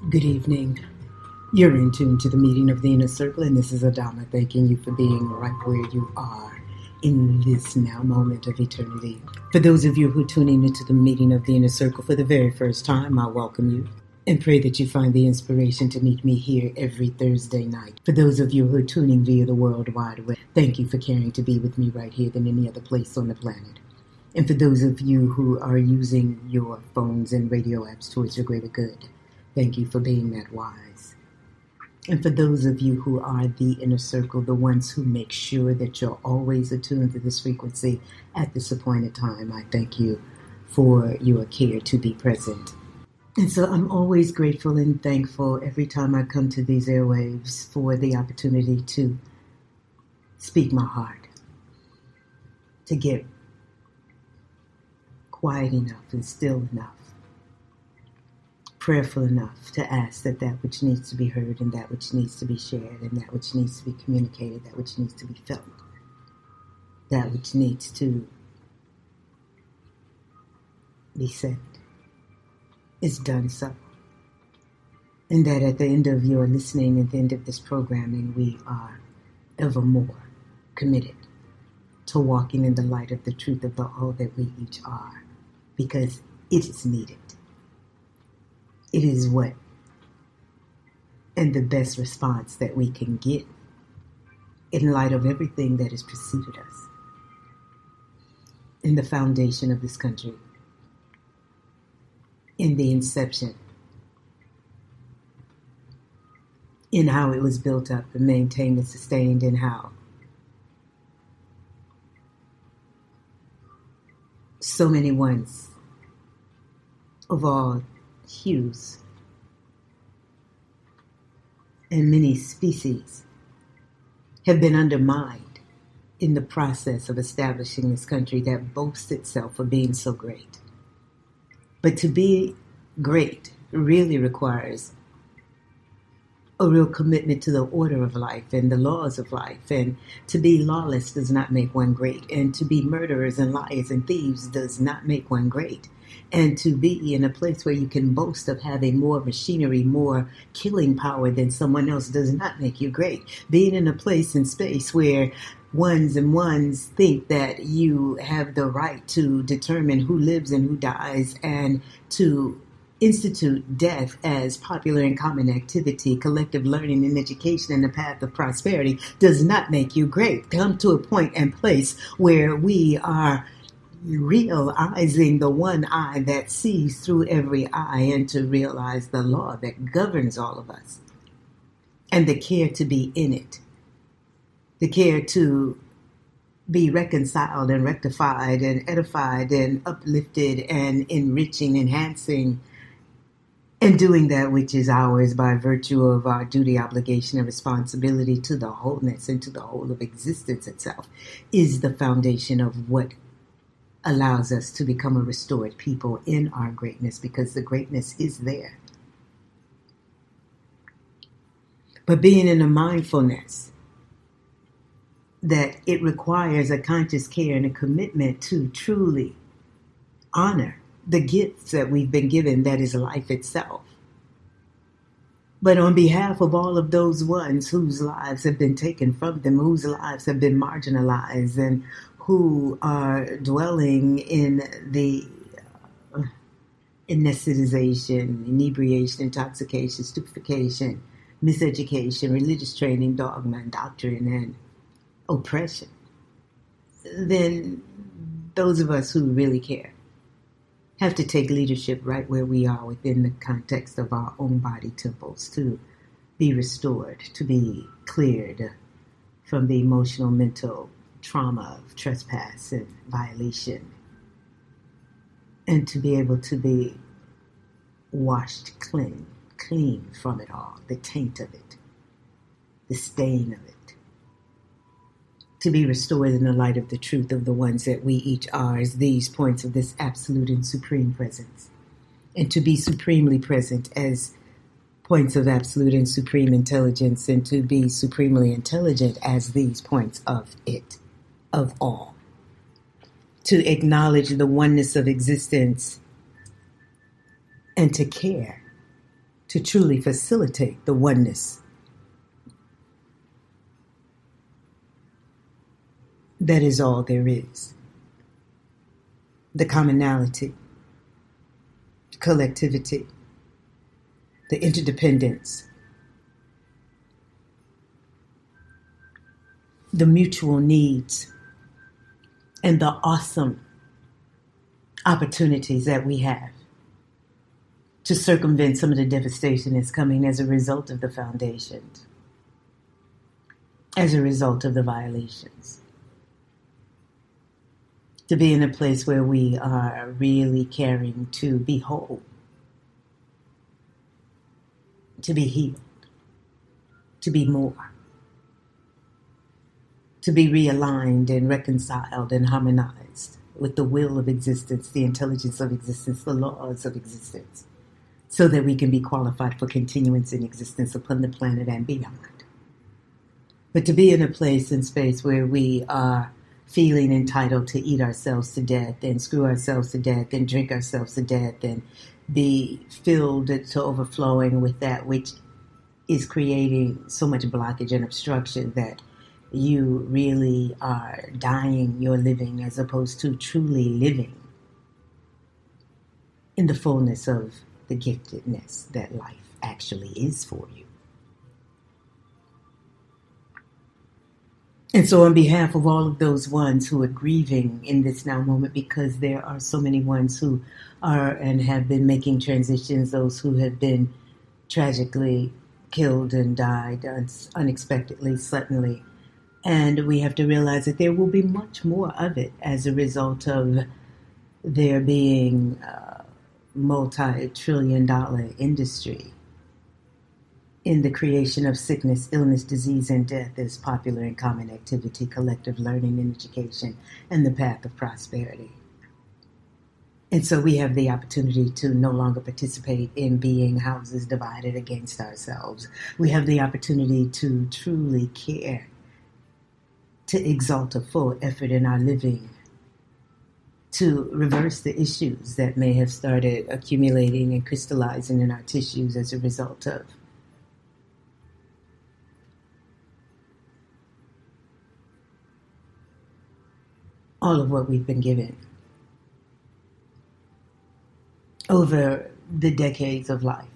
Good evening. You're in tune to the meeting of the Inner Circle, and this is Adama thanking you for being right where you are in this now moment of eternity. For those of you who are tuning into the meeting of the Inner Circle for the very first time, I welcome you and pray that you find the inspiration to meet me here every Thursday night. For those of you who are tuning via the World Wide Web, thank you for caring to be with me right here than any other place on the planet. And for those of you who are using your phones and radio apps towards your greater good, thank you for being that wise. And for those of you who are the inner circle, the ones who make sure that you're always attuned to this frequency at this appointed time, I thank you for your care to be present. And so I'm always grateful and thankful every time I come to these airwaves for the opportunity to speak my heart, to get quiet enough and still enough, prayerful enough to ask that that which needs to be heard and that which needs to be shared and that which needs to be communicated, that which needs to be felt, that which needs to be said is done so. And that at the end of your listening, at the end of this programming, we are ever more committed to walking in the light of the truth of the all that we each are, because it is needed. It is what and the best response that we can get in light of everything that has preceded us in the foundation of this country, in the inception, in how it was built up and maintained and sustained, and how so many ones of all hues and many species have been undermined in the process of establishing this country that boasts itself of being so great. But to be great really requires a real commitment to the order of life and the laws of life. And to be lawless does not make one great. And to be murderers and liars and thieves does not make one great. And to be in a place where you can boast of having more machinery, more killing power than someone else does not make you great. Being in a place and space where ones think that you have the right to determine who lives and who dies, and to institute death as popular and common activity, collective learning and education in the path of prosperity does not make you great. Come to a point and place where we are realizing the one eye that sees through every eye, and to realize the law that governs all of us, and the care to be in it, the care to be reconciled and rectified and edified and uplifted and enriching, enhancing, and doing that which is ours by virtue of our duty, obligation, and responsibility to the wholeness and to the whole of existence itself is the foundation of what allows us to become a restored people in our greatness, because the greatness is there. But being in a mindfulness that it requires a conscious care and a commitment to truly honor the gifts that we've been given, that is life itself. But on behalf of all of those ones whose lives have been taken from them, whose lives have been marginalized, and who are dwelling in the anesthetization, inebriation, intoxication, stupefaction, miseducation, religious training, dogma, and doctrine, and oppression, then those of us who really care have to take leadership right where we are within the context of our own body temples to be restored, to be cleared from the emotional, mental trauma of trespass and violation, and to be able to be washed clean from it all, the taint of it, the stain of it, to be restored in the light of the truth of the ones that we each are as these points of this absolute and supreme presence, and to be supremely present as points of absolute and supreme intelligence, and to be supremely intelligent as these points of it, of all. To acknowledge the oneness of existence and to care to truly facilitate the oneness that is all there is. The commonality, collectivity, the interdependence, the mutual needs, and the awesome opportunities that we have to circumvent some of the devastation that's coming as a result of the foundations, as a result of the violations. To be in a place where we are really caring to be whole, to be healed, to be more, to be realigned and reconciled and harmonized with the will of existence, the intelligence of existence, the laws of existence, so that we can be qualified for continuance in existence upon the planet and beyond. But to be in a place and space where we are feeling entitled to eat ourselves to death and screw ourselves to death and drink ourselves to death and be filled to overflowing with that which is creating so much blockage and obstruction that you really are dying your living as opposed to truly living in the fullness of the giftedness that life actually is for you. And so on behalf of all of those ones who are grieving in this now moment, because there are so many ones who are and have been making transitions, those who have been tragically killed and died unexpectedly, suddenly. And we have to realize that there will be much more of it as a result of there being a multi-trillion-dollar industry in the creation of sickness, illness, disease, and death as popular and common activity, collective learning and education, and the path of prosperity. And so we have the opportunity to no longer participate in being houses divided against ourselves. We have the opportunity to truly care, to exalt a full effort in our living, to reverse the issues that may have started accumulating and crystallizing in our tissues as a result of all of what we've been given over the decades of life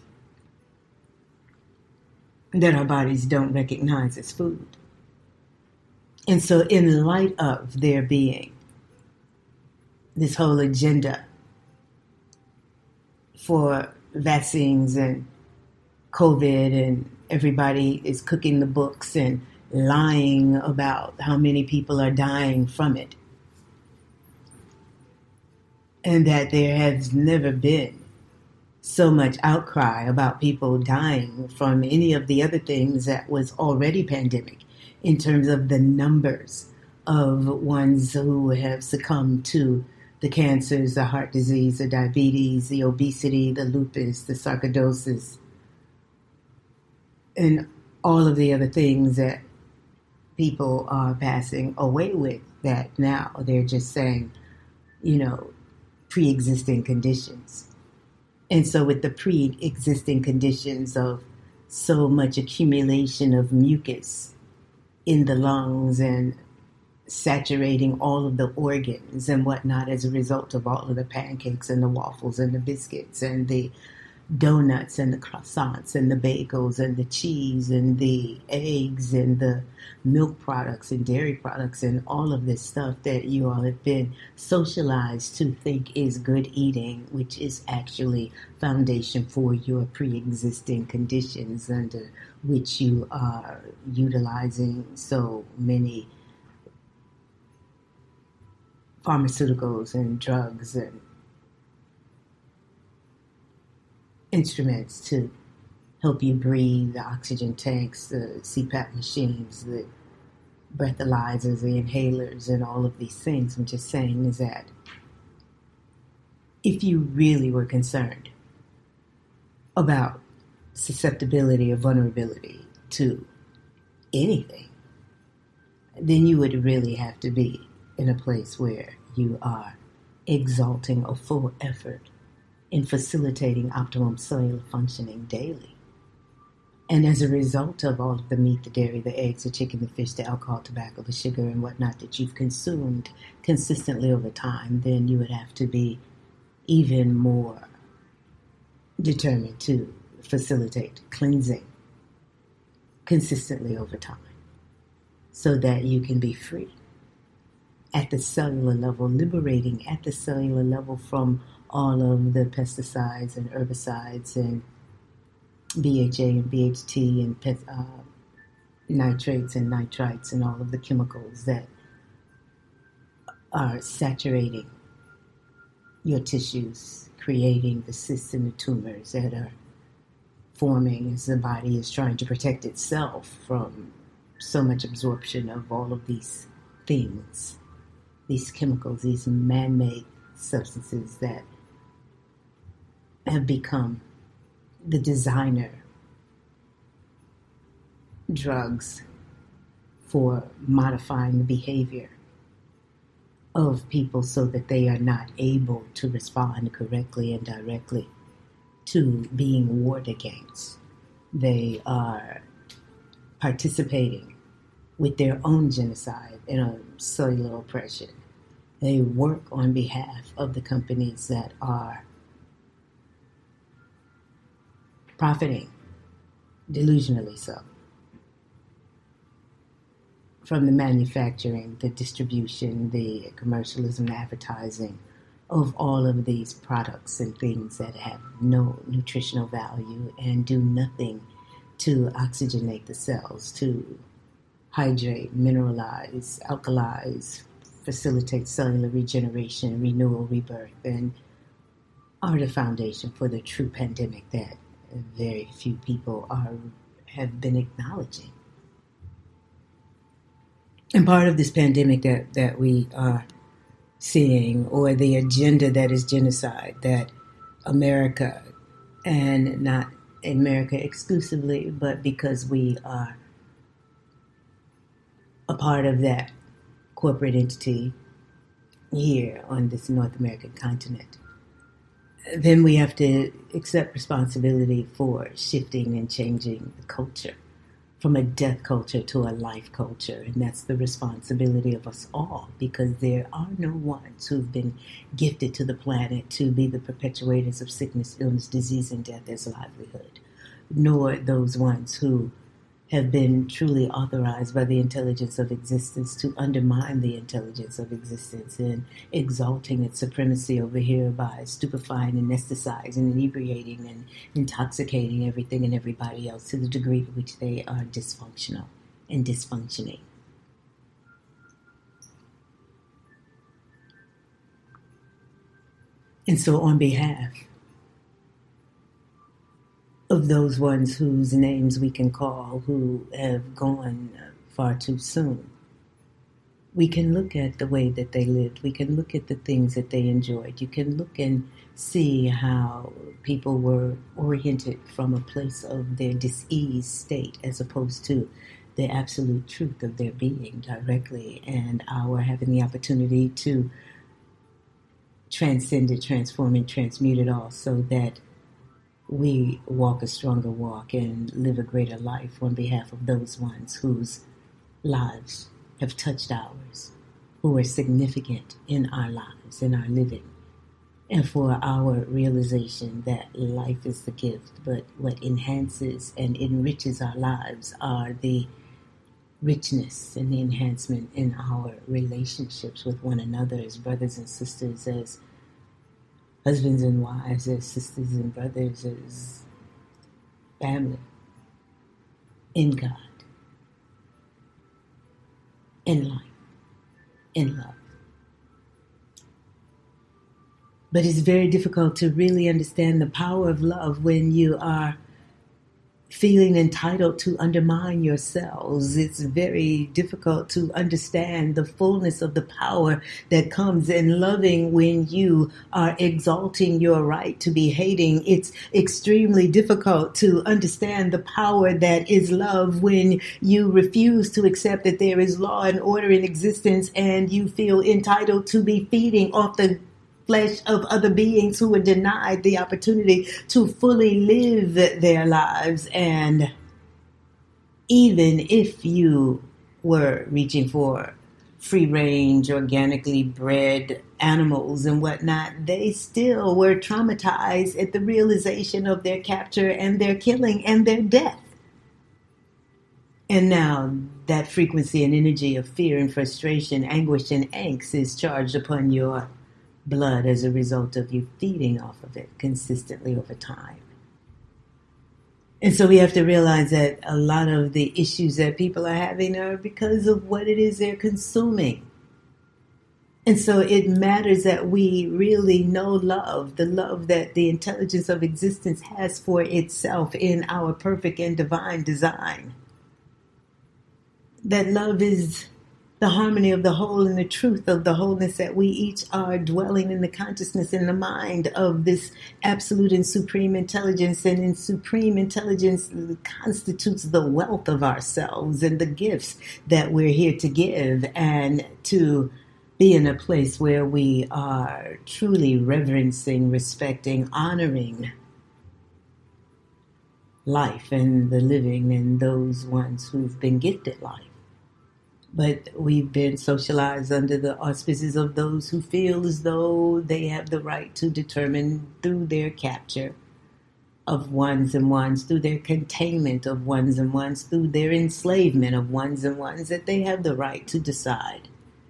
that our bodies don't recognize as food. And so in light of there being this whole agenda for vaccines and COVID, and everybody is cooking the books and lying about how many people are dying from it, and that there has never been so much outcry about people dying from any of the other things that was already pandemic in terms of the numbers of ones who have succumbed to the cancers, the heart disease, the diabetes, the obesity, the lupus, the sarcoidosis, and all of the other things that people are passing away with, that now they're just saying, pre-existing conditions. And so with the pre-existing conditions of so much accumulation of mucus in the lungs and saturating all of the organs and whatnot as a result of all of the pancakes and the waffles and the biscuits and the donuts and the croissants and the bagels and the cheese and the eggs and the milk products and dairy products and all of this stuff that you all have been socialized to think is good eating, which is actually foundation for your pre-existing conditions under which you are utilizing so many pharmaceuticals and drugs and instruments to help you breathe, the oxygen tanks, the CPAP machines, the breathalyzers, the inhalers, and all of these things. I'm just saying is that if you really were concerned about susceptibility or vulnerability to anything, then you would really have to be in a place where you are exalting a full effort in facilitating optimum cellular functioning daily. And as a result of all of the meat, the dairy, the eggs, the chicken, the fish, the alcohol, tobacco, the sugar, and whatnot that you've consumed consistently over time, then you would have to be even more determined to facilitate cleansing consistently over time so that you can be free at the cellular level, liberating at the cellular level from all of the pesticides and herbicides and BHA and BHT and nitrates and nitrites and all of the chemicals that are saturating your tissues, creating the cysts and the tumors that are forming as the body is trying to protect itself from so much absorption of all of these things, these chemicals, these man-made substances that have become the designer drugs for modifying the behavior of people so that they are not able to respond correctly and directly to being warred against. They are participating with their own genocide and a cellular oppression. They work on behalf of the companies that are profiting, delusionally so, from the manufacturing, the distribution, the commercialism, the advertising of all of these products and things that have no nutritional value and do nothing to oxygenate the cells, to hydrate, mineralize, alkalize, facilitate cellular regeneration, renewal, rebirth, and are the foundation for the true pandemic that very few people have been acknowledging. And part of this pandemic that we are seeing, or the agenda that is genocide, that America, and not America exclusively, but because we are a part of that corporate entity here on this North American continent, then we have to accept responsibility for shifting and changing the culture from a death culture to a life culture. And that's the responsibility of us all, because there are no ones who've been gifted to the planet to be the perpetuators of sickness, illness, disease, and death as livelihood, nor those ones who have been truly authorized by the intelligence of existence to undermine the intelligence of existence and exalting its supremacy over here by stupefying, anesthetizing, inebriating, and intoxicating everything and everybody else to the degree to which they are dysfunctional and dysfunctioning. And so on behalf of those ones whose names we can call, who have gone far too soon, we can look at the way that they lived. We can look at the things that they enjoyed. You can look and see how people were oriented from a place of their dis-ease state as opposed to the absolute truth of their being directly, and our having the opportunity to transcend it, transform it, transmute it all so that we walk a stronger walk and live a greater life on behalf of those ones whose lives have touched ours, who are significant in our lives, in our living, and for our realization that life is the gift, but what enhances and enriches our lives are the richness and the enhancement in our relationships with one another as brothers and sisters, as husbands and wives, as sisters and brothers, as family, in God, in life, in love. But it's very difficult to really understand the power of love when you are feeling entitled to undermine yourselves. It's very difficult to understand the fullness of the power that comes in loving when you are exalting your right to be hating. It's extremely difficult to understand the power that is love when you refuse to accept that there is law and order in existence and you feel entitled to be feeding off the flesh of other beings who are denied the opportunity to fully live their lives. And even if you were reaching for free range, organically bred animals and whatnot, they still were traumatized at the realization of their capture and their killing and their death. And now that frequency and energy of fear and frustration, anguish and angst is charged upon your blood as a result of you feeding off of it consistently over time. And so we have to realize that a lot of the issues that people are having are because of what it is they're consuming. And so it matters that we really know love, the love that the intelligence of existence has for itself in our perfect and divine design. That love is the harmony of the whole and the truth of the wholeness, that we each are dwelling in the consciousness and the mind of this absolute and supreme intelligence. And in supreme intelligence constitutes the wealth of ourselves and the gifts that we're here to give, and to be in a place where we are truly reverencing, respecting, honoring life and the living and those ones who've been gifted life. But we've been socialized under the auspices of those who feel as though they have the right to determine through their capture of ones and ones, through their containment of ones and ones, through their enslavement of ones and ones, that they have the right to decide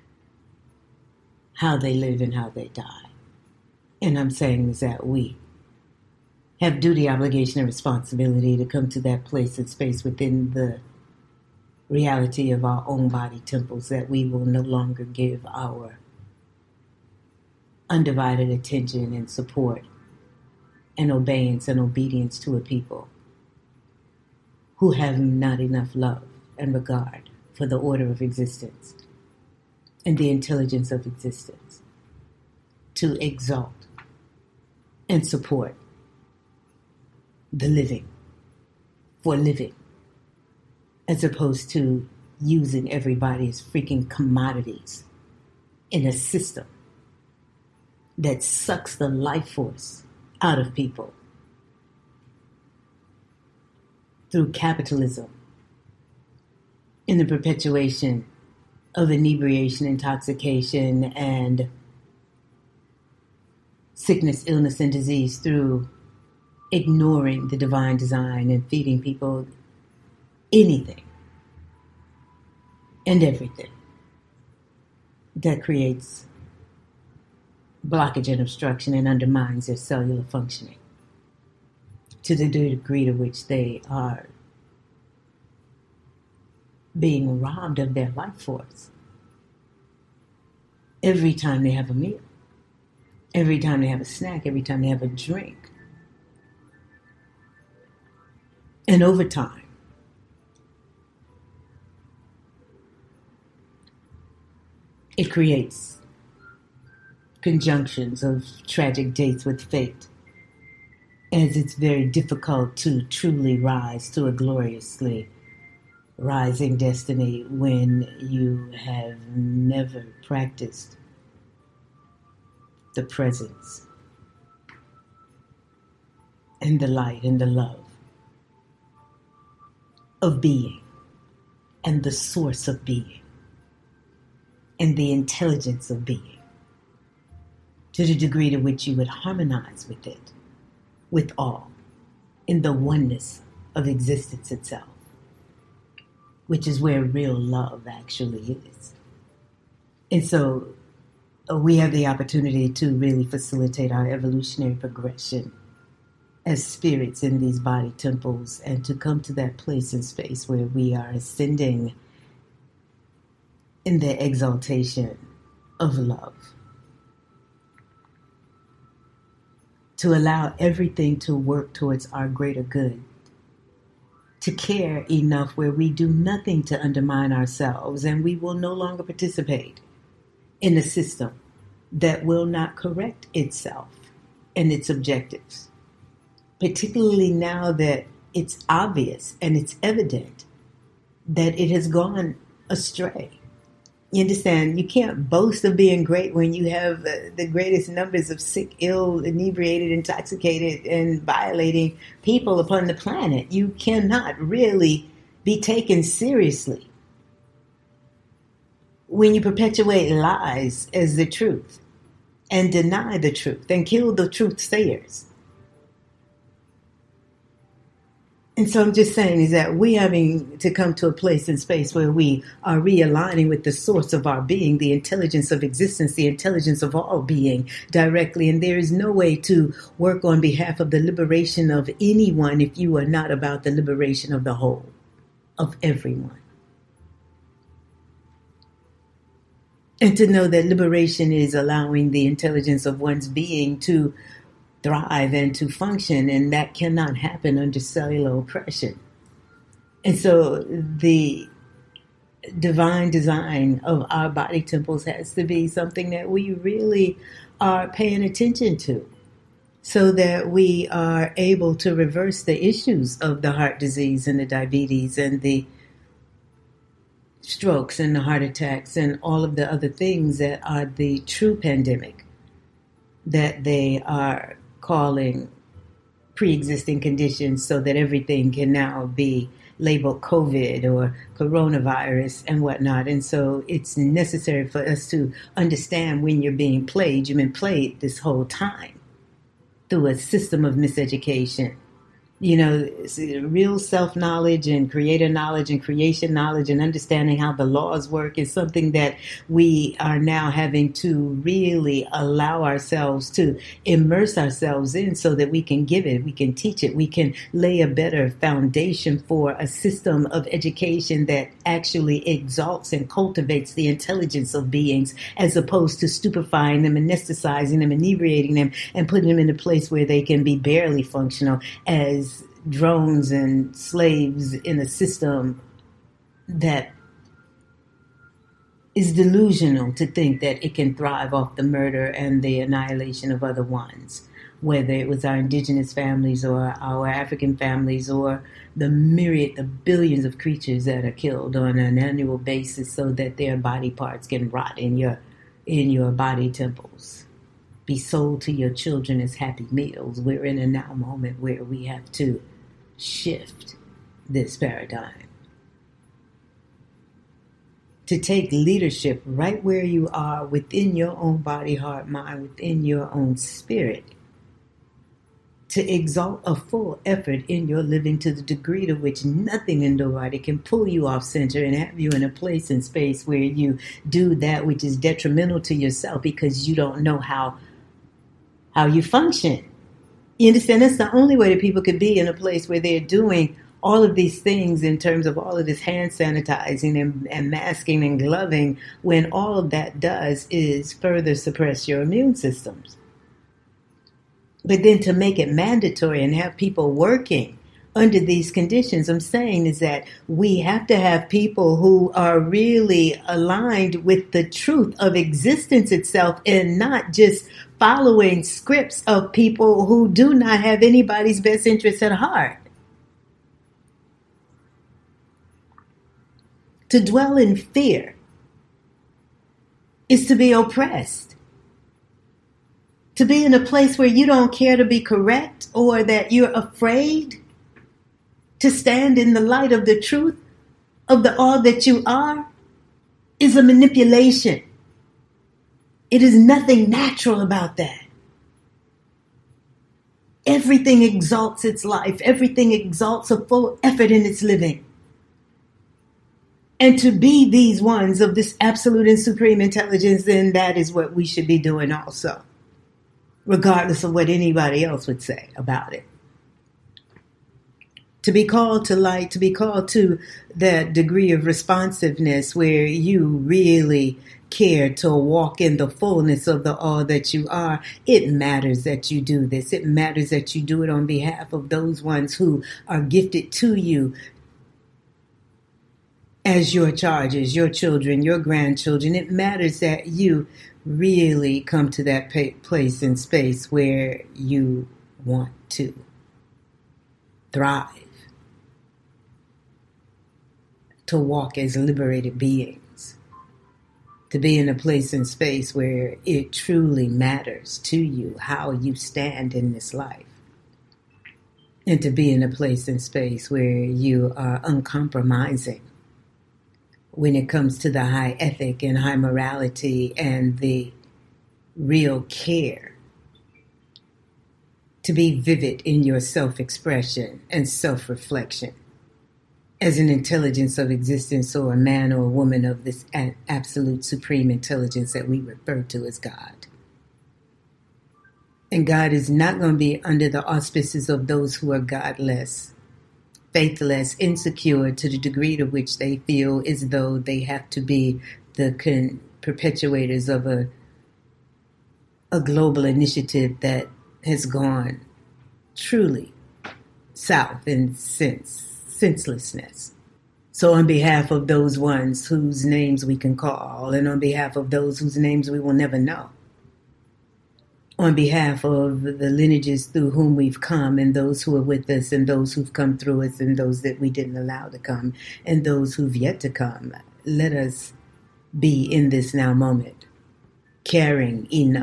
how they live and how they die. And I'm saying is that we have duty, obligation, and responsibility to come to that place and space within the reality of our own body temples, that we will no longer give our undivided attention and support and obeyance and obedience to a people who have not enough love and regard for the order of existence and the intelligence of existence to exalt and support the living for living, as opposed to using everybody as freaking commodities in a system that sucks the life force out of people through capitalism, in the perpetuation of inebriation, intoxication, and sickness, illness, and disease, through ignoring the divine design and feeding people anything and everything that creates blockage and obstruction and undermines their cellular functioning to the degree to which they are being robbed of their life force every time they have a meal, every time they have a snack, every time they have a drink. And over time, it creates conjunctions of tragic dates with fate, as it's very difficult to truly rise to a gloriously rising destiny when you have never practiced the presence and the light and the love of being and the source of being and the intelligence of being, to the degree to which you would harmonize with it, with all, in the oneness of existence itself, which is where real love actually is. And so we have the opportunity to really facilitate our evolutionary progression as spirits in these body temples, and to come to that place and space where we are ascending in the exaltation of love, to allow everything to work towards our greater good, to care enough where we do nothing to undermine ourselves, and we will no longer participate in a system that will not correct itself and its objectives, particularly now that it's obvious and it's evident that it has gone astray. You understand? You can't boast of being great when you have the greatest numbers of sick, ill, inebriated, intoxicated, and violating people upon the planet. You cannot really be taken seriously when you perpetuate lies as the truth and deny the truth and kill the truth sayers. And so I'm just saying is that we having to come to a place and space where we are realigning with the source of our being, the intelligence of existence, the intelligence of all being directly. And there is no way to work on behalf of the liberation of anyone if you are not about the liberation of the whole, of everyone. And to know that liberation is allowing the intelligence of one's being to thrive and to function, and that cannot happen under cellular oppression. And so the divine design of our body temples has to be something that we really are paying attention to, so that we are able to reverse the issues of the heart disease and the diabetes and the strokes and the heart attacks and all of the other things that are the true pandemic that they are calling pre-existing conditions, so that everything can now be labeled COVID or coronavirus and whatnot. And so it's necessary for us to understand when you're being played. You've been played this whole time through a system of miseducation. You know, real self-knowledge and creator knowledge and creation knowledge and understanding how the laws work is something that we are now having to really allow ourselves to immerse ourselves in, so that we can give it, we can teach it, we can lay a better foundation for a system of education that actually exalts and cultivates the intelligence of beings, as opposed to stupefying them, anesthetizing them, inebriating them, and putting them in a place where they can be barely functional as drones and slaves in a system that is delusional to think that it can thrive off the murder and the annihilation of other ones, whether it was our indigenous families or our African families or the billions of creatures that are killed on an annual basis so that their body parts can rot in your body temples, be sold to your children as happy meals. We're in a now moment where we have to shift this paradigm, to take leadership right where you are within your own body, heart, mind, within your own spirit, to exalt a full effort in your living to the degree to which nothing and nobody can pull you off center and have you in a place and space where you do that which is detrimental to yourself because you don't know how you function. You understand? That's the only way that people could be in a place where they're doing all of these things in terms of all of this hand sanitizing and masking and gloving, when all of that does is further suppress your immune systems. But then to make it mandatory and have people working under these conditions, I'm saying is that we have to have people who are really aligned with the truth of existence itself and not just following scripts of people who do not have anybody's best interests at heart. To dwell in fear is to be oppressed. To be in a place where you don't care to be correct or that you're afraid to stand in the light of the truth of the all that you are is a manipulation. It is nothing natural about that. Everything exalts its life. Everything exalts a full effort in its living. And to be these ones of this absolute and supreme intelligence, then that is what we should be doing also, regardless of what anybody else would say about it. To be called to light, to be called to that degree of responsiveness where you really care to walk in the fullness of the all that you are. It matters that you do this. It matters that you do it on behalf of those ones who are gifted to you as your charges, your children, your grandchildren. It matters that you really come to that place and space where you want to thrive, to walk as liberated beings, to be in a place and space where it truly matters to you how you stand in this life. and to be in a place and space where you are uncompromising when it comes to the high ethic and high morality and the real care. To be vivid in your self-expression and self-reflection as an intelligence of existence, or a man or a woman of this absolute supreme intelligence that we refer to as God. And God is not going to be under the auspices of those who are godless, faithless, insecure to the degree to which they feel as though they have to be the perpetuators of a global initiative that has gone truly south in senselessness. So on behalf of those ones whose names we can call, and on behalf of those whose names we will never know, on behalf of the lineages through whom we've come, and those who are with us, and those who've come through us, and those that we didn't allow to come, and those who've yet to come, let us be in this now moment, caring enough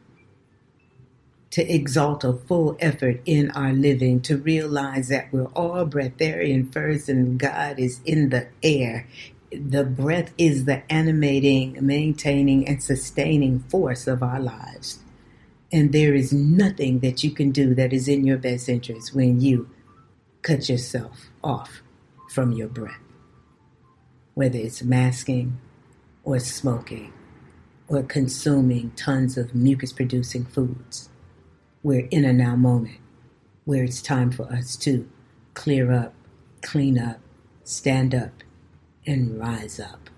to exalt a full effort in our living, to realize that we're all breatharian first, and God is in the air. The breath is the animating, maintaining, and sustaining force of our lives. And there is nothing that you can do that is in your best interest when you cut yourself off from your breath. Whether it's masking or smoking or consuming tons of mucus-producing foods. We're in a now moment where it's time for us to clear up, clean up, stand up, and rise up.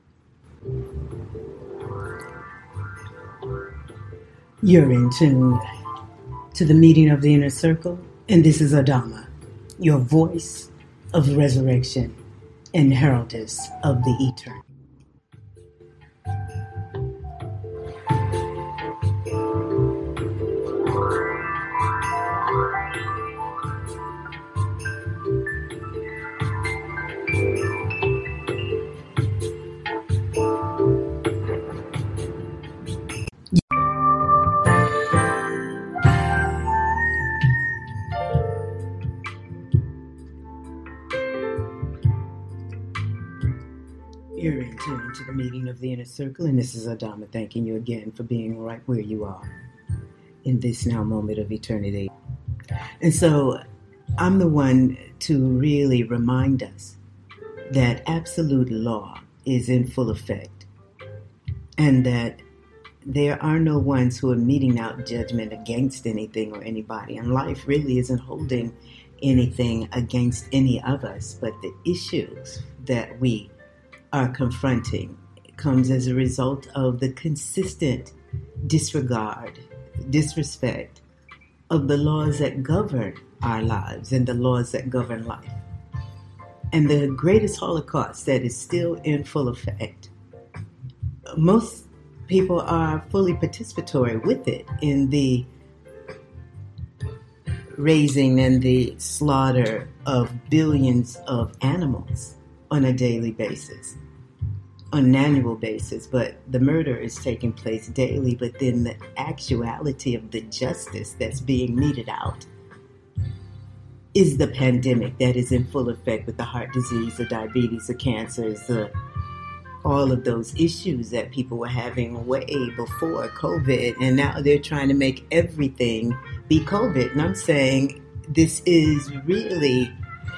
You're in tune to the meeting of the inner circle, and this is Adama, your voice of resurrection and heraldess of the eternal. You're in tune to the meeting of the inner circle, and this is Adama thanking you again for being right where you are in this now moment of eternity. And so I'm the one to really remind us that absolute law is in full effect, and that there are no ones who are meting out judgment against anything or anybody, and life really isn't holding anything against any of us, but the issues that we are confronting comes as a result of the consistent disregard, disrespect of the laws that govern our lives and the laws that govern life. And the greatest Holocaust that is still in full effect, most people are fully participatory with it in the raising and the slaughter of billions of animals on a daily basis, on an annual basis, but the murder is taking place daily. But then the actuality of the justice that's being meted out is the pandemic that is in full effect with the heart disease, the diabetes, the cancers, all of those issues that people were having way before COVID, and now they're trying to make everything be COVID. And I'm saying this is really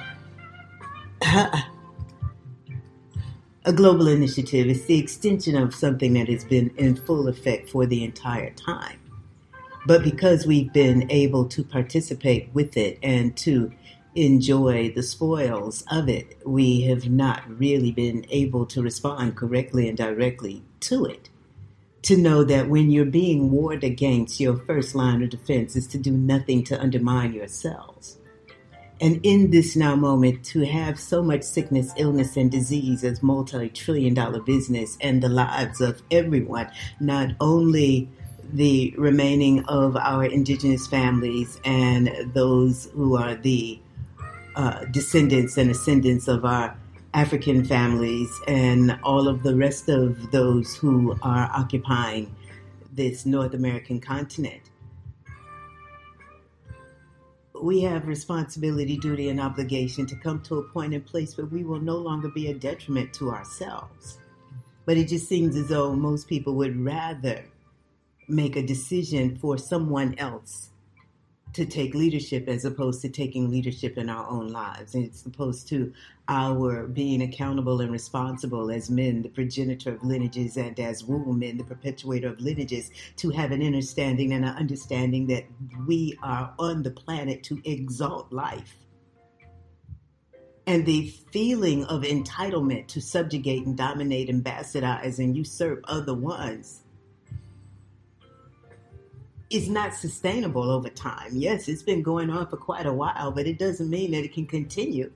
a global initiative. It's the extension of something that has been in full effect for the entire time. But because we've been able to participate with it and to enjoy the spoils of it, we have not really been able to respond correctly and directly to it. To know that when you're being warred against, your first line of defense is to do nothing to undermine yourselves. And in this now moment, to have so much sickness, illness, and disease as multi-trillion-dollar business and the lives of everyone, not only the remaining of our indigenous families and those who are the descendants and ascendants of our African families and all of the rest of those who are occupying this North American continent. we have responsibility, duty, and obligation to come to a point and place where we will no longer be a detriment to ourselves. But it just seems as though most people would rather make a decision for someone else to take leadership as opposed to taking leadership in our own lives. And it's opposed to our being accountable and responsible as men, the progenitor of lineages, and as women, the perpetuator of lineages, to have an understanding and an understanding that we are on the planet to exalt life. And the feeling of entitlement to subjugate and dominate and bastardize and usurp other ones is not sustainable over time. Yes, it's been going on for quite a while, but it doesn't mean that it can continue.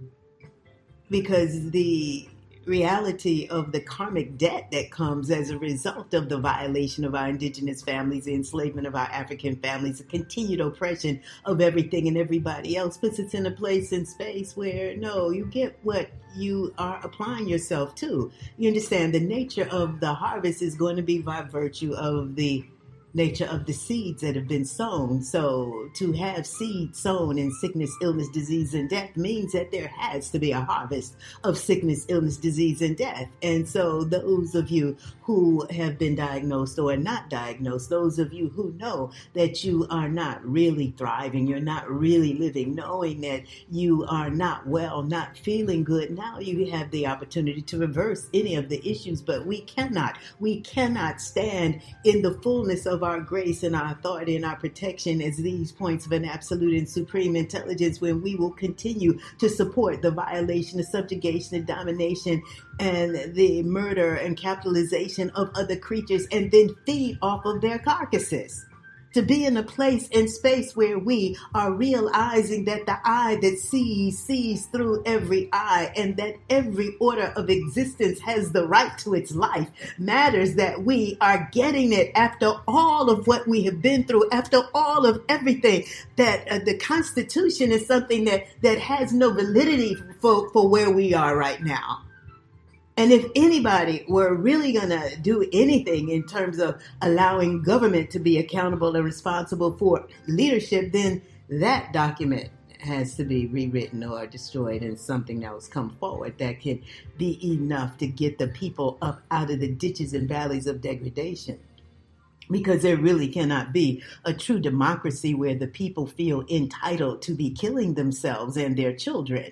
Because the reality of the karmic debt that comes as a result of the violation of our indigenous families, the enslavement of our African families, the continued oppression of everything and everybody else puts us in a place and space where, no, you get what you are applying yourself to. You understand the nature of the harvest is going to be by virtue of the nature of the seeds that have been sown. So to have seeds sown in sickness, illness, disease, and death means that there has to be a harvest of sickness, illness, disease, and death. And so those of you who have been diagnosed or are not diagnosed, those of you who know that you are not really thriving, you're not really living, knowing that you are not well, not feeling good, now you have the opportunity to reverse any of the issues. But we cannot stand in the fullness of our grace and our authority and our protection as these points of an absolute and supreme intelligence when we will continue to support the violation, the subjugation, the domination, and the murder and capitalization of other creatures and then feed off of their carcasses. To be in a place and space where we are realizing that the eye that sees through every eye, and that every order of existence has the right to its life, matters that we are getting it after all of what we have been through, after all of everything, that the Constitution is something that has no validity for where we are right now. And if anybody were really going to do anything in terms of allowing government to be accountable and responsible for leadership, then that document has to be rewritten or destroyed, and something else come forward that can be enough to get the people up out of the ditches and valleys of degradation. Because there really cannot be a true democracy where the people feel entitled to be killing themselves and their children.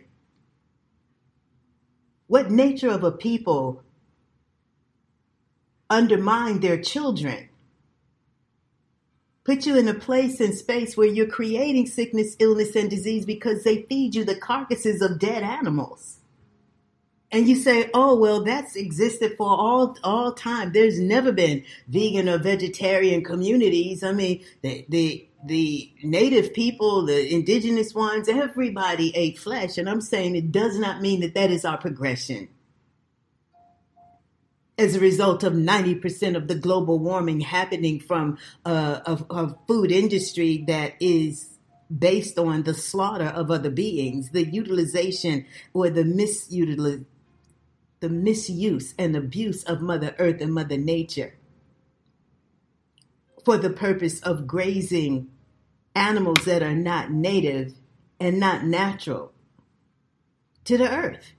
What nature of a people undermine their children? Put you in a place and space where you're creating sickness, illness, and disease because they feed you the carcasses of dead animals. And you say, oh, well, that's existed for all time. There's never been vegan or vegetarian communities. I mean, the native people, the indigenous ones, everybody ate flesh. And I'm saying it does not mean that is our progression. As a result of 90% of the global warming happening from a food industry that is based on the slaughter of other beings, the utilization or the misuse and abuse of Mother Earth and Mother Nature for the purpose of grazing animals that are not native and not natural to the earth.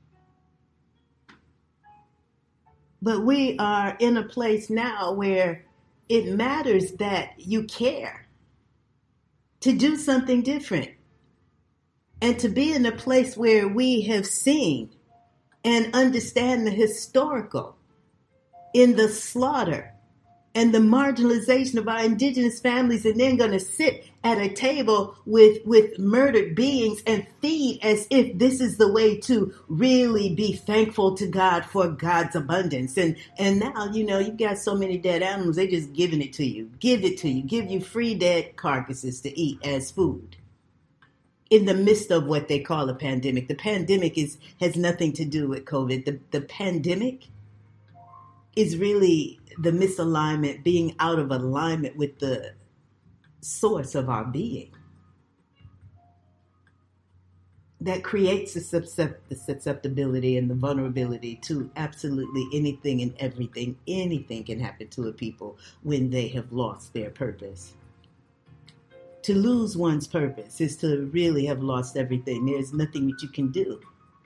But we are in a place now where it matters that you care to do something different and to be in a place where we have seen and understand the historical in the slaughter and the marginalization of our indigenous families, and then going to sit at a table with murdered beings and feed as if this is the way to really be thankful to God for God's abundance. And now, you've got so many dead animals, they just giving it to you, give you free dead carcasses to eat as food. In the midst of what they call a pandemic. The pandemic has nothing to do with COVID. The pandemic is really the misalignment, being out of alignment with the source of our being. That creates the susceptibility and the vulnerability to absolutely anything and everything. Anything can happen to a people when they have lost their purpose. To lose one's purpose is to really have lost everything. There's nothing that you can do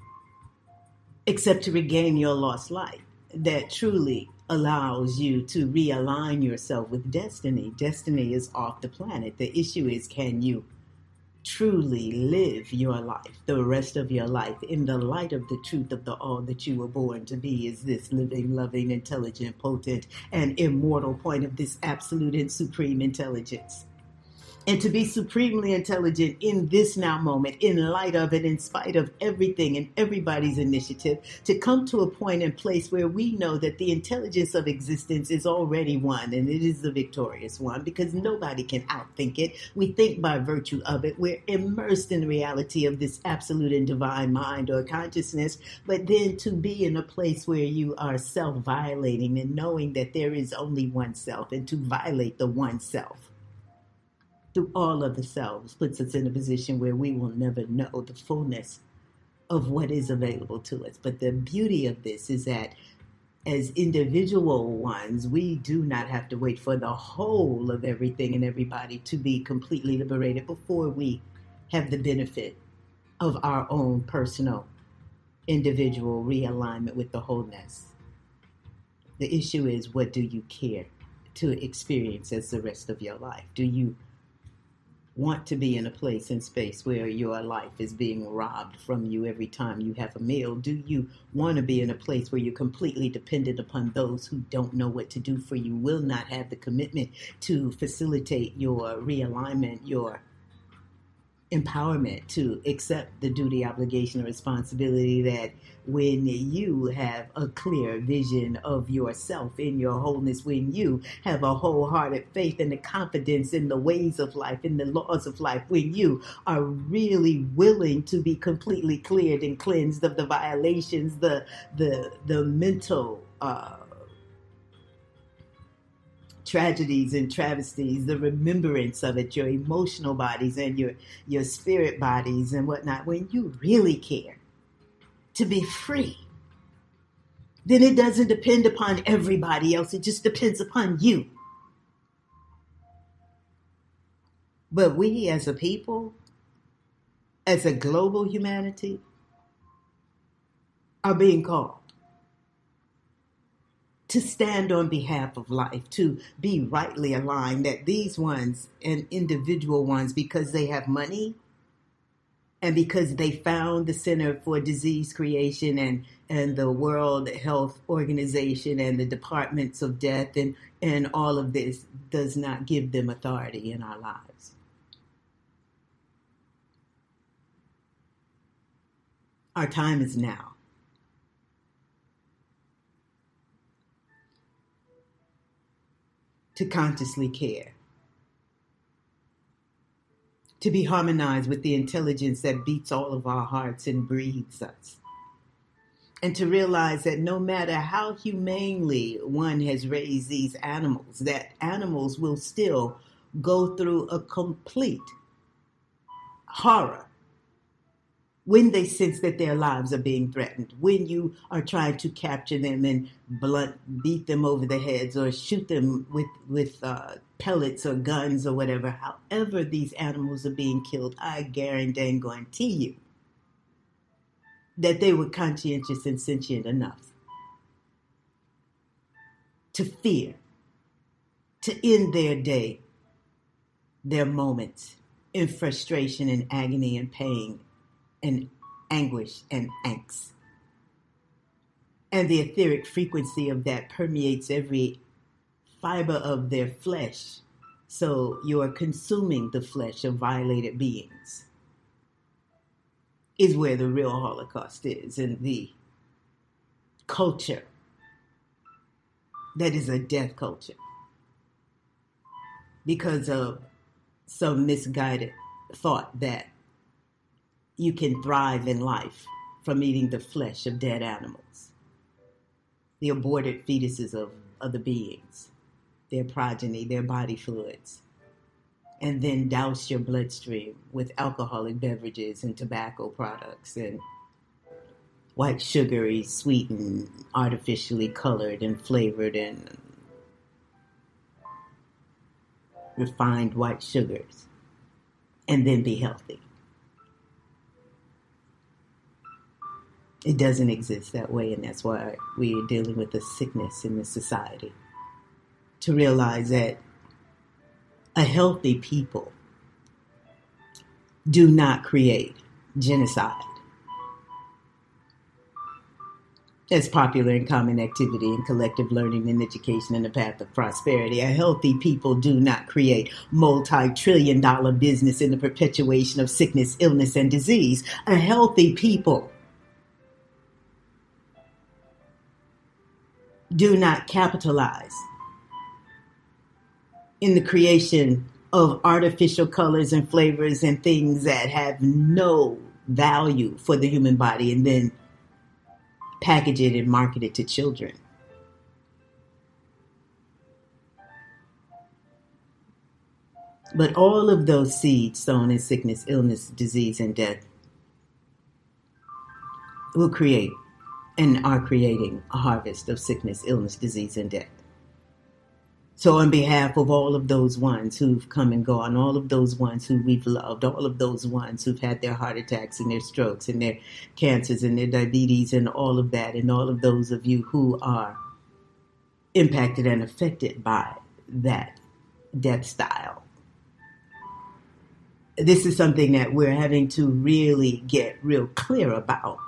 except to regain your lost life that truly allows you to realign yourself with destiny. Destiny is off the planet. The issue is, can you truly live your life, the rest of your life, in the light of the truth of the all that you were born to be, is this living, loving, intelligent, potent, and immortal point of this absolute and supreme intelligence. And to be supremely intelligent in this now moment, in light of and in spite of everything and everybody's initiative, to come to a point and place where we know that the intelligence of existence is already one, and it is the victorious one, because nobody can outthink it. We think by virtue of it. We're immersed in the reality of this absolute and divine mind or consciousness, but then to be in a place where you are self-violating and knowing that there is only one self, and to violate the one self through all of the selves puts us in a position where we will never know the fullness of what is available to us. But the beauty of this is that as individual ones, we do not have to wait for the whole of everything and everybody to be completely liberated before we have the benefit of our own personal, individual realignment with the wholeness. The issue is, what do you care to experience as the rest of your life? Do you want to be in a place and space where your life is being robbed from you every time you have a meal? Do you want to be in a place where you're completely dependent upon those who don't know what to do for you, will not have the commitment to facilitate your realignment, your empowerment, to accept the duty, obligation, or responsibility that when you have a clear vision of yourself in your wholeness, when you have a wholehearted faith and the confidence in the ways of life, in the laws of life, when you are really willing to be completely cleared and cleansed of the violations, the mental tragedies and travesties, the remembrance of it, your emotional bodies and your spirit bodies and whatnot, when you really care to be free, then it doesn't depend upon everybody else. It just depends upon you. But we as a people, as a global humanity, are being called to stand on behalf of life, to be rightly aligned, that these ones and individual ones, because they have money and because they found the Center for Disease Creation and the World Health Organization and the Departments of Death and all of this, does not give them authority in our lives. Our time is now. To consciously care, to be harmonized with the intelligence that beats all of our hearts and breathes us, and to realize that no matter how humanely one has raised these animals, that animals will still go through a complete horror when they sense that their lives are being threatened, when you are trying to capture them and beat them over the heads or shoot them with pellets or guns or whatever, however these animals are being killed, I guarantee you that they were conscientious and sentient enough to fear, to end their day, their moments in frustration and agony and pain and anguish and angst. And the etheric frequency of that permeates every fiber of their flesh. So you are consuming the flesh of violated beings, is where the real Holocaust is, and the culture that is a death culture because of some misguided thought that you can thrive in life from eating the flesh of dead animals, the aborted fetuses of other beings, their progeny, their body fluids, and then douse your bloodstream with alcoholic beverages and tobacco products and white sugary, sweetened, artificially colored and flavored and refined white sugars and then be healthy. It doesn't exist that way, and that's why we are dealing with the sickness in the society. To realize that a healthy people do not create genocide. That's popular in common activity and collective learning and education in the path of prosperity. A healthy people do not create multi-trillion-dollar business in the perpetuation of sickness, illness, and disease. A healthy people do not capitalize in the creation of artificial colors and flavors and things that have no value for the human body and then package it and market it to children. But all of those seeds sown in sickness, illness, disease, and death will create and are creating a harvest of sickness, illness, disease, and death. So on behalf of all of those ones who've come and gone, all of those ones who we've loved, all of those ones who've had their heart attacks and their strokes and their cancers and their diabetes and all of that, and all of those of you who are impacted and affected by that death style. This is something that we're having to really get real clear about.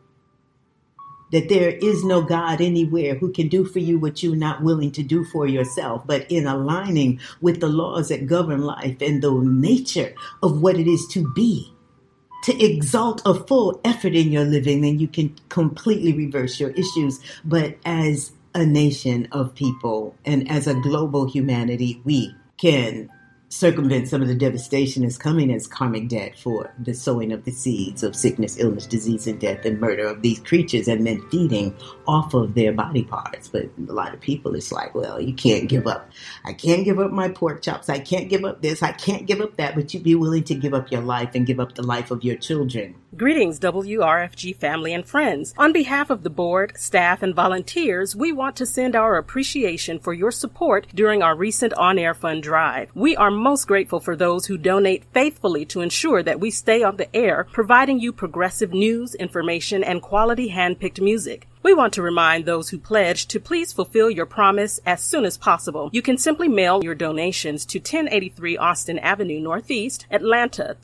That there is no God anywhere who can do for you what you're not willing to do for yourself, but in aligning with the laws that govern life and the nature of what it is to be, to exalt a full effort in your living, then you can completely reverse your issues. But as a nation of people and as a global humanity, we can circumvent some of the devastation that's coming as karmic debt for the sowing of the seeds of sickness, illness, disease, and death and murder of these creatures and then feeding off of their body parts. But a lot of people, it's like, well, you can't give up. I can't give up my pork chops. I can't give up this. I can't give up that. But you'd be willing to give up your life and give up the life of your children. Greetings, WRFG family and friends. On behalf of the board, staff, and volunteers, we want to send our appreciation for your support during our recent on-air fund drive. We are most grateful for those who donate faithfully to ensure that we stay on the air, providing you progressive news, information, and quality hand-picked music. We want to remind those who pledge to please fulfill your promise as soon as possible. You can simply mail your donations to 1083 Austin Avenue Northeast, Atlanta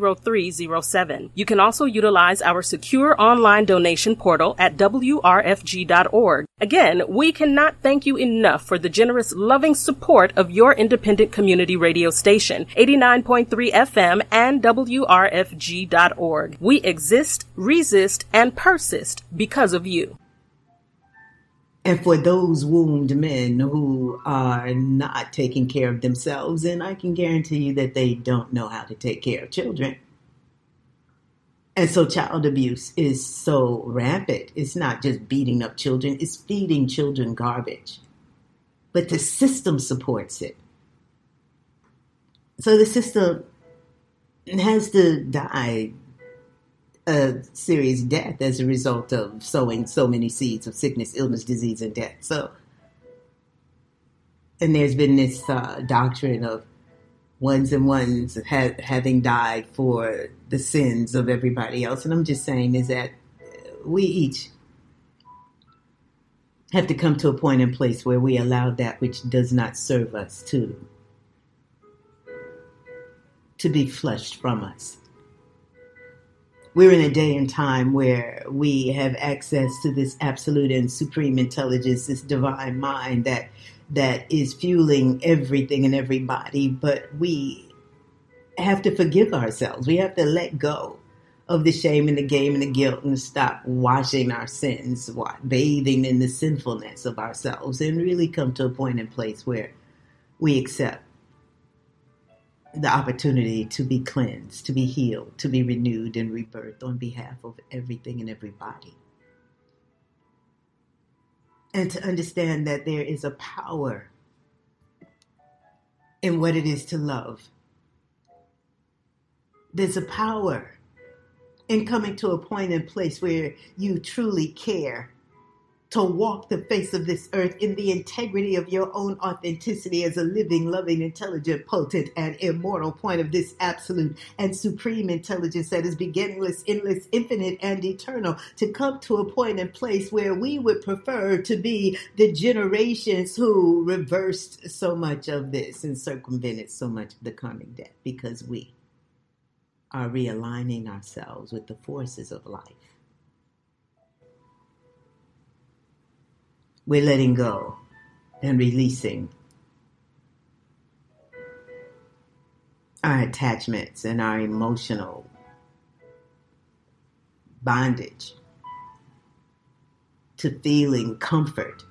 30307. You can also utilize our secure online donation portal at wrfg.org. Again, we cannot thank you enough for the generous, loving support of your independent community radio station, 89.3 FM and wrfg.org. We exist, resist, and persist because of you. And for those wombed men who are not taking care of themselves, and I can guarantee you that they don't know how to take care of children. And so child abuse is so rampant. It's not just beating up children, it's feeding children garbage. But the system supports it. So the system has to die a serious death as a result of sowing so many seeds of sickness, illness, disease, and death. So, and there's been this doctrine of ones and ones having died for the sins of everybody else. And I'm just saying is that we each have to come to a point and place where we allow that which does not serve us to be flushed from us. We're in a day and time where we have access to this absolute and supreme intelligence, this divine mind that is fueling everything and everybody, but we have to forgive ourselves. We have to let go of the shame and the game and the guilt and stop washing our sins, bathing in the sinfulness of ourselves, and really come to a point and place where we accept the opportunity to be cleansed, to be healed, to be renewed and rebirthed on behalf of everything and everybody. And to understand that there is a power in what it is to love. There's a power in coming to a point and place where you truly care to walk the face of this earth in the integrity of your own authenticity as a living, loving, intelligent, potent, and immortal point of this absolute and supreme intelligence that is beginningless, endless, infinite, and eternal, to come to a point and place where we would prefer to be the generations who reversed so much of this and circumvented so much of the karmic debt, because we are realigning ourselves with the forces of life. We're letting go and releasing our attachments and our emotional bondage to feeling comfort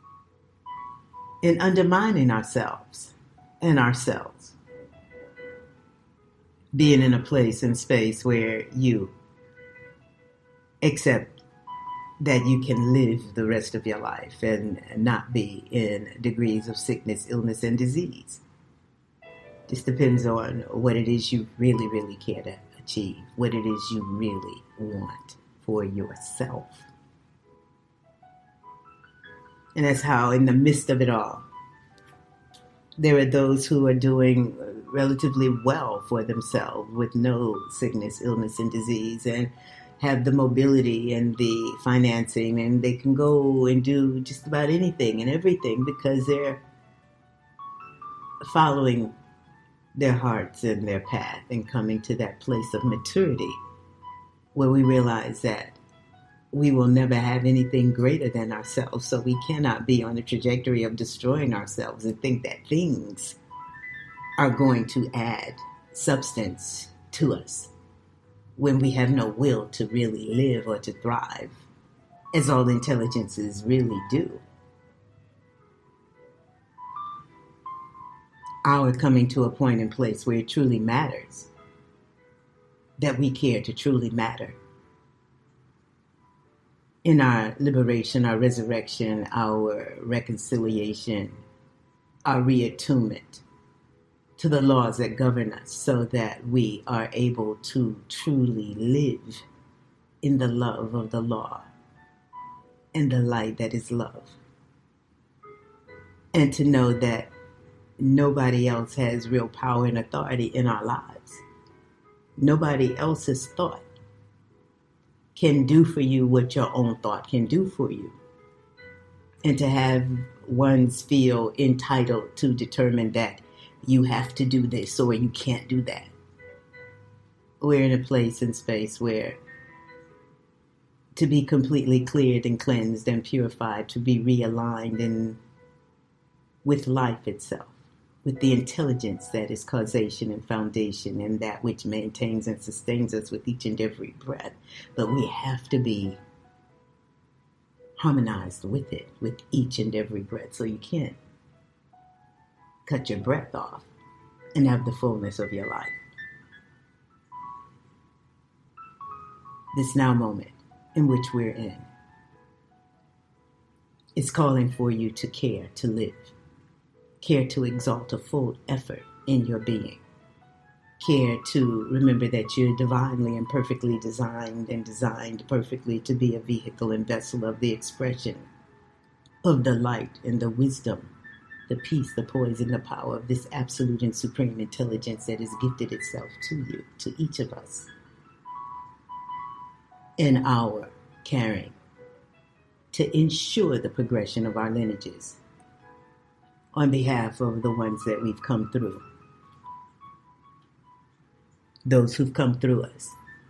in undermining ourselves and ourselves. Being in a place and space where you accept that you can live the rest of your life and not be in degrees of sickness, illness, and disease. This depends on what it is you really, really care to achieve, what it is you really want for yourself. And that's how, in the midst of it all, there are those who are doing relatively well for themselves with no sickness, illness, and disease, and have the mobility and the financing, and they can go and do just about anything and everything because they're following their hearts and their path and coming to that place of maturity where we realize that we will never have anything greater than ourselves. So we cannot be on a trajectory of destroying ourselves and think that things are going to add substance to us when we have no will to really live or to thrive, as all intelligences really do. Our coming to a point and place where it truly matters, that we care to truly matter. In our liberation, our resurrection, our reconciliation, our reattunement to the laws that govern us, so that we are able to truly live in the love of the law and the light that is love. And to know that nobody else has real power and authority in our lives. Nobody else's thought can do for you what your own thought can do for you. And to have ones feel entitled to determine that you have to do this or you can't do that. We're in a place and space where to be completely cleared and cleansed and purified, to be realigned and with life itself, with the intelligence that is causation and foundation and that which maintains and sustains us with each and every breath. But we have to be harmonized with it, with each and every breath. So you can't cut your breath off and have the fullness of your life. This now moment in which we're in is calling for you to care to live, care to exalt a full effort in your being, care to remember that you're divinely and perfectly designed and designed perfectly to be a vehicle and vessel of the expression of the light and the wisdom, the peace, the poise, and the power of this absolute and supreme intelligence that has gifted itself to you, to each of us, in our caring to ensure the progression of our lineages on behalf of the ones that we've come through, those who've come through us,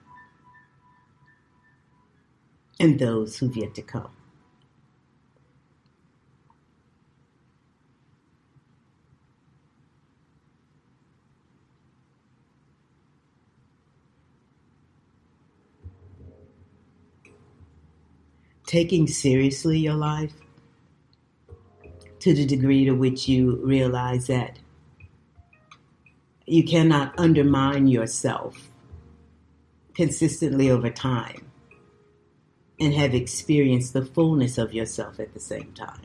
and those who've yet to come. Taking seriously your life to the degree to which you realize that you cannot undermine yourself consistently over time and have experienced the fullness of yourself at the same time.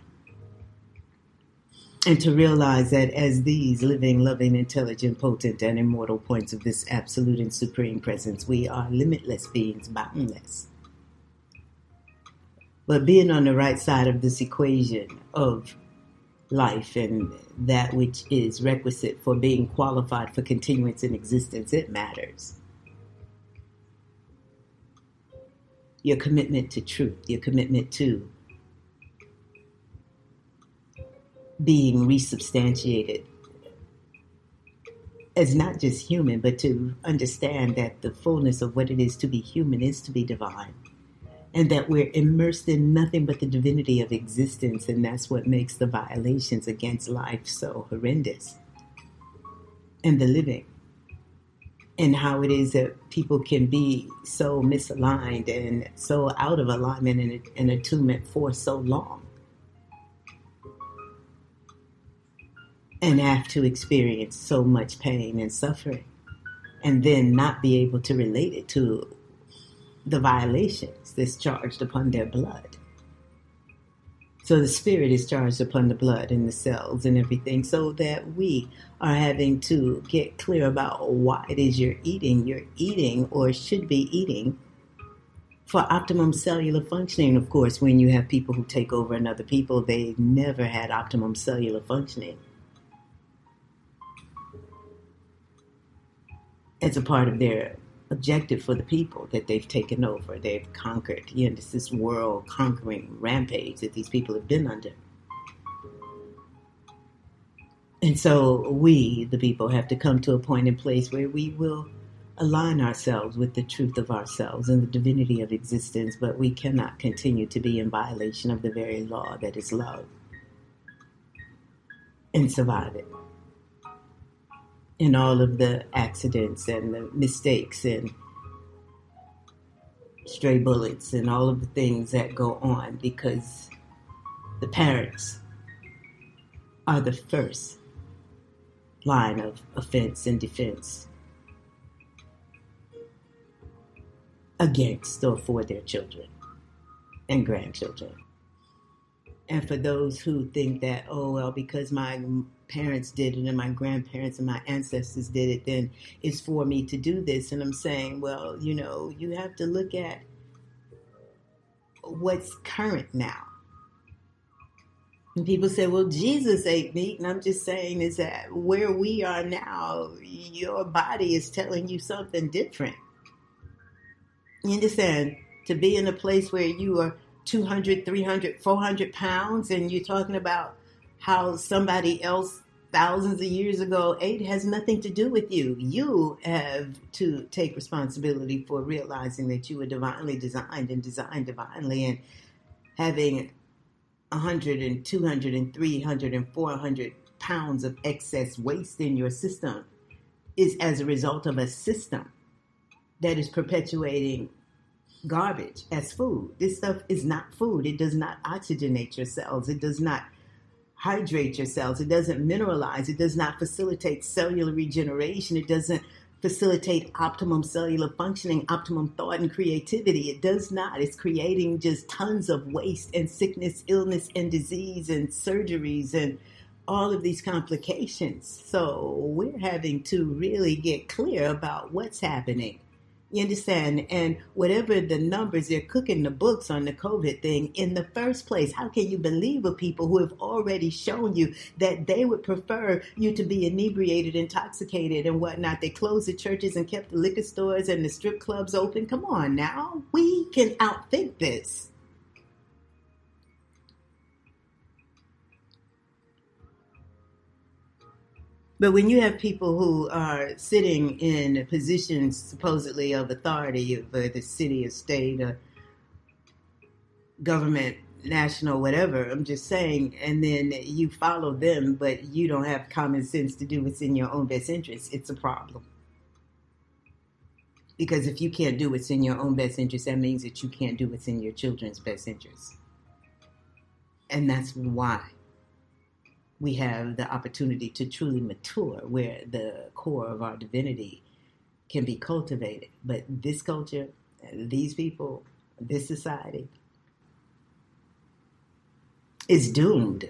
And to realize that as these living, loving, intelligent, potent, and immortal points of this absolute and supreme presence, we are limitless beings, boundless. But being on the right side of this equation of life and that which is requisite for being qualified for continuance in existence, it matters. Your commitment to truth, your commitment to being resubstantiated as not just human, but to understand that the fullness of what it is to be human is to be divine. And that we're immersed in nothing but the divinity of existence, and that's what makes the violations against life so horrendous. And the living. And how it is that people can be so misaligned and so out of alignment and attunement for so long. And have to experience so much pain and suffering. And then not be able to relate it to the violations that's charged upon their blood. So the spirit is charged upon the blood and the cells and everything, so that we are having to get clear about why it is you're eating or should be eating for optimum cellular functioning. Of course, when you have people who take over another people, they never had optimum cellular functioning. As a part of their objective for the people that they've taken over, they've conquered. It's this world conquering rampage that these people have been under. And so we, the people, have to come to a point in place where we will align ourselves with the truth of ourselves and the divinity of existence, but we cannot continue to be in violation of the very law that is love and survive it. And all of the accidents and the mistakes and stray bullets and all of the things that go on, because the parents are the first line of offense and defense against or for their children and grandchildren. And for those who think that, oh, well, because my parents did it and my grandparents and my ancestors did it, then it's for me to do this. And I'm saying, well, you have to look at what's current now. And people say, well, Jesus ate meat. And I'm just saying is that where we are now, your body is telling you something different. You understand? To be in a place where you are 200, 300, 400 pounds and you're talking about how somebody else thousands of years ago ate has nothing to do with you. You have to take responsibility for realizing that you were divinely designed and designed divinely, and having 100 and 200 and 300 and 400 pounds of excess waste in your system is as a result of a system that is perpetuating garbage as food. This stuff is not food. It does not oxygenate your cells. It does not hydrate your cells. It doesn't mineralize. It does not facilitate cellular regeneration. It doesn't facilitate optimum cellular functioning, optimum thought and creativity. It does not. It's creating just tons of waste and sickness, illness and disease and surgeries and all of these complications. So we're having to really get clear about what's happening. You understand? And whatever the numbers, they're cooking the books on the COVID thing in the first place. How can you believe with people who have already shown you that they would prefer you to be inebriated, intoxicated, and whatnot? They closed the churches and kept the liquor stores and the strip clubs open. Come on now. We can outthink this. But when you have people who are sitting in positions supposedly of authority over the city or state or government, national, whatever, I'm just saying, and then you follow them, but you don't have common sense to do what's in your own best interest, it's a problem. Because if you can't do what's in your own best interest, that means that you can't do what's in your children's best interest. And that's why we have the opportunity to truly mature, where the core of our divinity can be cultivated. But this culture, these people, this society is doomed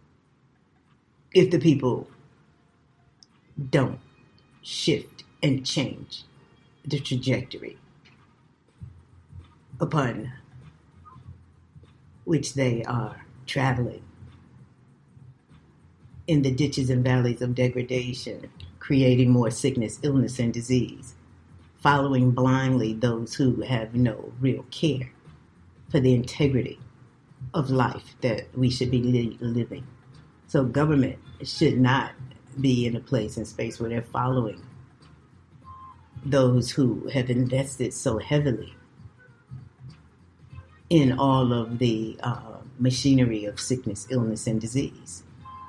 if the people don't shift and change the trajectory upon which they are traveling in the ditches and valleys of degradation, creating more sickness, illness, and disease, following blindly those who have no real care for the integrity of life that we should be living. So government should not be in a place and space where they're following those who have invested so heavily in all of the machinery of sickness, illness, and disease.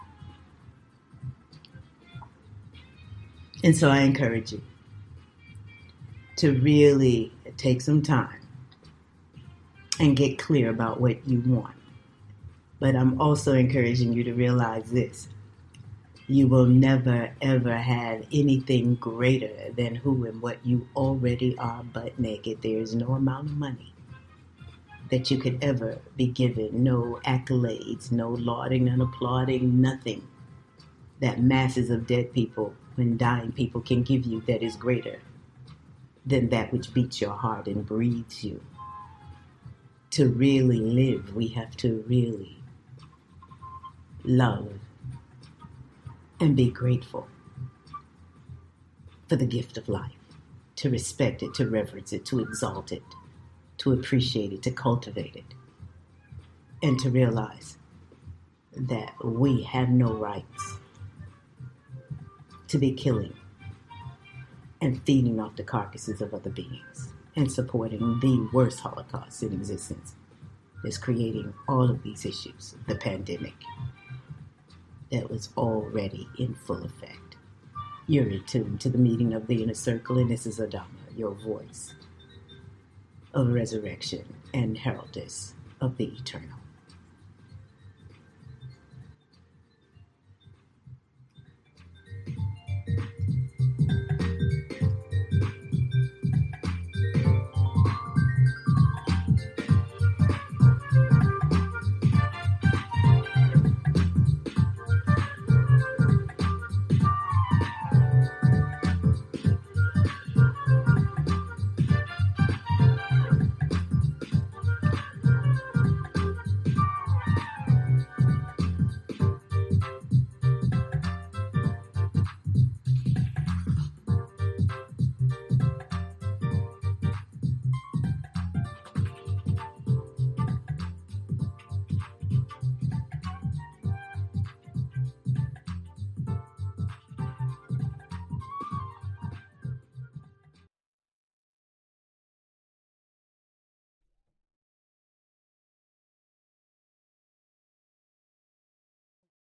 And so I encourage you to really take some time and get clear about what you want. But I'm also encouraging you to realize this. You will never, ever have anything greater than who and what you already are butt naked. There is no amount of money that you could ever be given, no accolades, no lauding and applauding, nothing that masses of dead people and dying people can give you that is greater than that which beats your heart and breathes you. To really live, we have to really love and be grateful for the gift of life, to respect it, to reverence it, to exalt it, to appreciate it, to cultivate it, and to realize that we have no rights to be killing and feeding off the carcasses of other beings and supporting the worst Holocaust in existence that's creating all of these issues, the pandemic that was already in full effect. You're in tune to the meeting of the inner circle, and this is Adama, your voice of resurrection and heraldess of the eternal.